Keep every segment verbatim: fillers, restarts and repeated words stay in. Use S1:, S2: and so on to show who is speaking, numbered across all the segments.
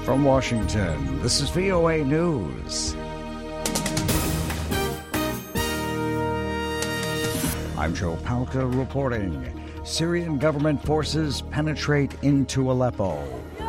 S1: From Washington, this is V O A News. I'm Joe Palca reporting. Syrian government forces penetrate into Aleppo.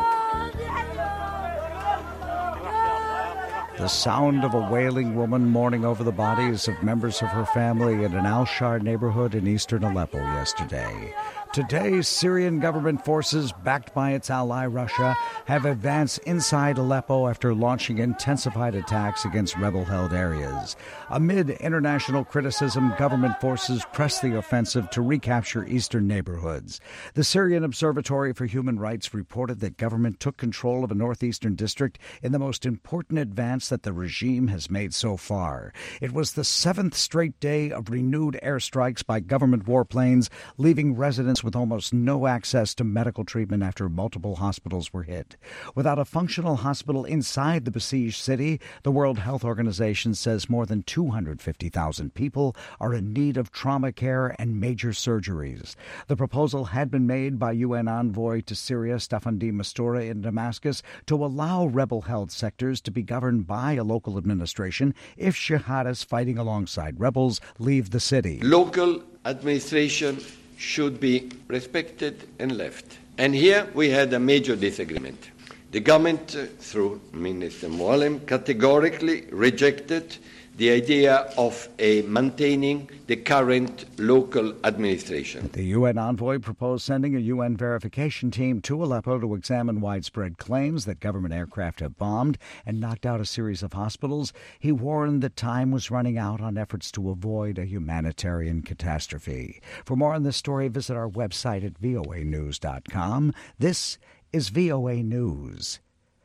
S1: The sound of a wailing woman mourning over the bodies of members of her family in an Al-Shar neighborhood in eastern Aleppo yesterday. Today, Syrian government forces, backed by its ally Russia, have advanced inside Aleppo after launching intensified attacks against rebel-held areas. Amid international criticism, government forces pressed the offensive to recapture eastern neighborhoods. The Syrian Observatory for Human Rights reported that government took control of a northeastern district in the most important advance that the regime has made so far. It was the seventh straight day of renewed airstrikes by government warplanes, leaving residents with almost no access to medical treatment after multiple hospitals were hit. Without a functional hospital inside the besieged city, the World Health Organization says more than two hundred fifty thousand people are in need of trauma care and major surgeries. The proposal had been made by U N envoy to Syria, Staffan de Mistura, in Damascus to allow rebel-held sectors to be governed by a local administration if jihadists fighting alongside rebels leave the city.
S2: Local administration should be respected and left. And here we had a major disagreement. The government, uh, through Minister Moallem, categorically rejected the idea of a maintaining the current local administration.
S1: The U N envoy proposed sending a U N verification team to Aleppo to examine widespread claims that government aircraft have bombed and knocked out a series of hospitals. He warned that time was running out on efforts to avoid a humanitarian catastrophe. For more on this story, visit our website at V O A news dot com. This is V O A News.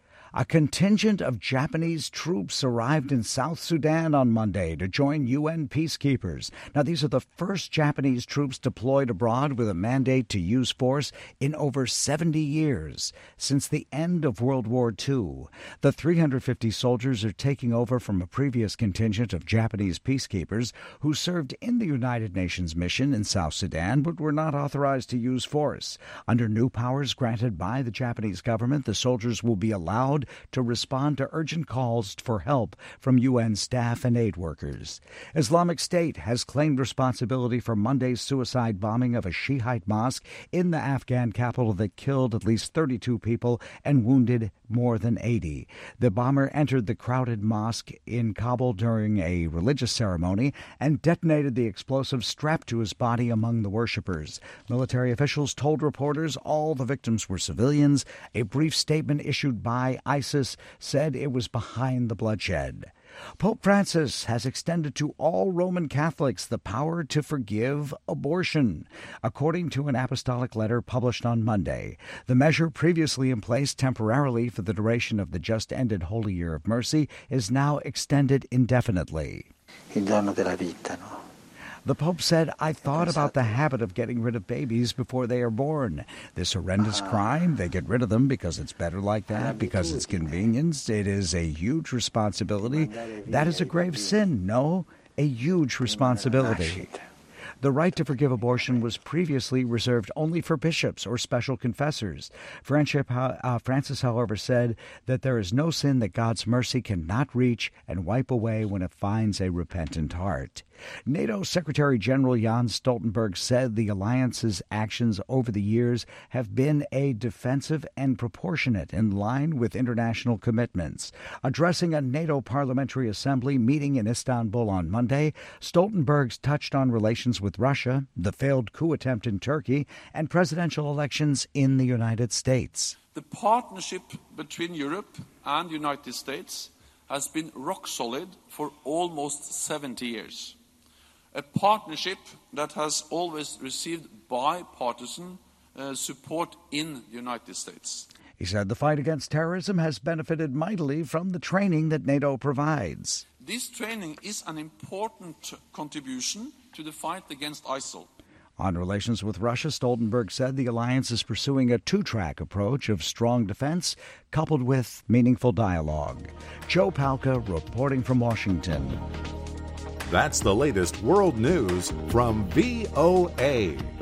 S1: A contingent of Japanese troops arrived in South Sudan on Monday to join U N peacekeepers. Now, these are the first Japanese troops deployed abroad with a mandate to use force in over seventy years, since the end of World War Two. The three hundred fifty soldiers are taking over from a previous contingent of Japanese peacekeepers who served in the United Nations mission in South Sudan but were not authorized to use force. Under new powers granted by the Japanese government, the soldiers will be allowed to respond to urgent calls for help from U N staff and aid workers. Islamic State has claimed responsibility for Monday's suicide bombing of a Shiite mosque in the Afghan capital that killed at least thirty-two people and wounded more than eighty. The bomber entered the crowded mosque in Kabul during a religious ceremony and detonated the explosive strapped to his body among the worshippers. Military officials told reporters all the victims were civilians. A brief statement issued by ISIS said it was behind the bloodshed. Pope Francis has extended to all Roman Catholics the power to forgive abortion. According to an apostolic letter published on Monday, the measure previously in place temporarily for the duration of the just-ended Holy Year of Mercy is now extended indefinitely.
S3: Il dono della vita, no?
S1: The Pope said, I thought about the habit of getting rid of babies before they are born. This horrendous crime, they get rid of them because it's better like that, because it's convenience. It is a huge responsibility. That is a grave sin, no, a huge responsibility. The right to forgive abortion was previously reserved only for bishops or special confessors. Francis, however, said that there is no sin that God's mercy cannot reach and wipe away when it finds a repentant heart. NATO Secretary General Jens Stoltenberg said the alliance's actions over the years have been a defensive and proportionate in line with international commitments. Addressing a NATO Parliamentary Assembly meeting in Istanbul on Monday, Stoltenberg touched on relations with Russia, the failed coup attempt in Turkey, and presidential elections in the United States.
S4: The partnership between Europe and the United States has been rock solid for almost seventy years. A partnership that has always received bipartisan uh, support in the United States.
S1: He said the fight against terrorism has benefited mightily from the training that NATO provides.
S4: This training is an important contribution to the fight against ISIL.
S1: On relations with Russia, Stoltenberg said the alliance is pursuing a two-track approach of strong defense coupled with meaningful dialogue. Joe Palca reporting from Washington.
S5: That's the latest world news from V O A.